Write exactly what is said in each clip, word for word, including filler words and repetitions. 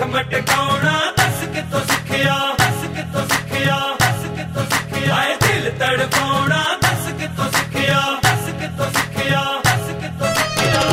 ਅੱਖ ਮਟਕਾਉਣਾ ਦੱਸ ਕਿੱਥੋਂ ਸਿੱਖਿਆ ਦੱਸ ਕਿੱਥੋਂ ਸਿੱਖਿਆ ਦੱਸ ਕਿੱਥੋਂ ਸਿੱਖਿਆ ਹਾਏ ਦਿਲ ਤੜਪਾਉਣਾ ਦੱਸ ਕਿੱਥੋਂ ਸਿੱਖਿਆ ਦੱਸ ਕਿੱਥੋਂ ਸਿੱਖਿਆ ਦੱਸ ਕਿੱਥੋਂ ਸਿੱਖਿਆ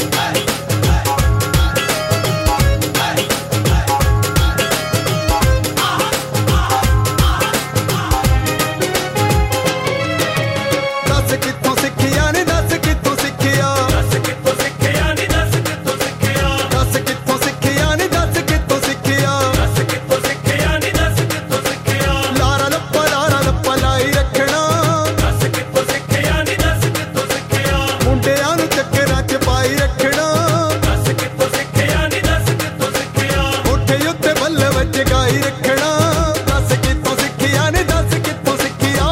ਦੱਸ ਕਿੱਥੋਂ ਸਿੱਖਿਆ ਨੇ ਦੱਸ ਕਿੱਥੋਂ ਸਿੱਖਿਆ ਦੱਸ ਕਿੱਥੋਂ ਸਿੱਖਿਆ ਨੀ ਦੱਸ ਕਿੱਥੋਂ ਸਿੱਖਿਆ ਦੱਸ ਕਿੱਥੋਂ ਸਿੱਖਿਆ ਨੇ ਦੱਸ ਕਿੱਥੋਂ ਸਿੱਖਿਆ ਦੱਸ ਕਿੱਥੋਂ ਸਿੱਖਿਆ ਨੀ ਦੱਸ ਕਿੱਥੋਂ ਸਿੱਖਿਆ ਲਾਰਾ ਲੱਪਾ ਲਾਰਾ ਲੱਪਾ ਲਾਈ ਰੱਖਣਾ ਦੱਸ ਕਿੱਥੋਂ ਸਿੱਖਿਆ ਨੀ ਦੱਸ ਕਿੱਥੋਂ ਸਿੱਖਿਆ ਮੁੰਡਿਆਂ ਨੂੰ ਚੱਕਰਾਂ 'ਚ ਪਾਈ ਰੱਖਣਾ ਦੱਸ ਕਿੱਥੋਂ ਸਿੱਖਿਆ ਨੀ ਦੱਸ ਕਿੱਥੋਂ ਸਿੱਖਿਆ ਉੱਠੇ ਉੱਤੇ ਬੱਲੇ ਵਿੱਚ ਗਾਈ ਰੱਖਣਾ ਦੱਸ ਕਿੱਥੋਂ ਸਿੱਖਿਆ ਨੇ ਦੱਸ ਕਿੱਥੋਂ ਸਿੱਖਿਆ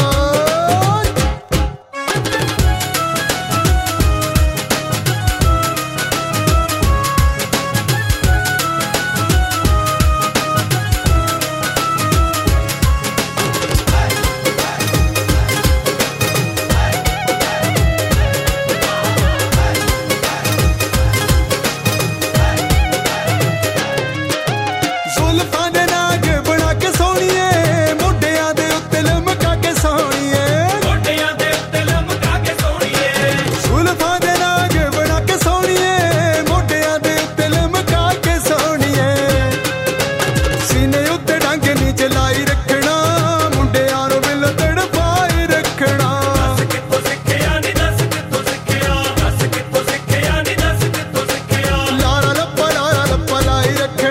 ਜ਼ੁਲਫਾਂ ਦੇ ਨਾਗ ਬਣਾ ਕੇ ਸੋਹਣੀਏ ਮੋਢਿਆਂ ਦੇ ਉੱਤੇ ਲਮਕਾ ਕੇ ਸੋਹਣੀਏ ਮੋਢਿਆਂ ਦੇ ਉੱਤੇ ਲਮਕਾ ਕੇ ਸੋਹਣੀਏ ਜ਼ੁਲਫਾਂ ਦੇ ਨਾਗ ਬਣਾ ਕੇ ਸੋਹਣੀਏ ਮੋਢਿਆਂ ਦੇ ਉੱਤੇ ਲਮਕਾ ਕੇ ਸੋਹਣੀਏ ਸੀਨੇ ਉੱਤੇ ਡੰਗ ਨੀਚੇ ਲਾਈ ਰੱਖਣਾ ਮੁੰਡਿਆਂ ਨੂੰ ਬਿਲ ਤੜਪਾਈ ਰੱਖਣਾ ਦੱਸ ਕਿੱਥੋਂ ਸਿੱਖਿਆ ਨੀ ਦੱਸ ਕਿੱਥੋਂ ਸਿੱਖਿਆ ਦੱਸ ਕਿੱਥੋਂ ਸਿੱਖਿਆ ਨੀ ਦੱਸ ਕਿੱਥੋਂ ਸਿੱਖਿਆ ਲਾਰਾ ਲੱਪਾ ਲਾਰਾ ਲੱਪਾ ਲਾਈ ਰੱਖਣਾ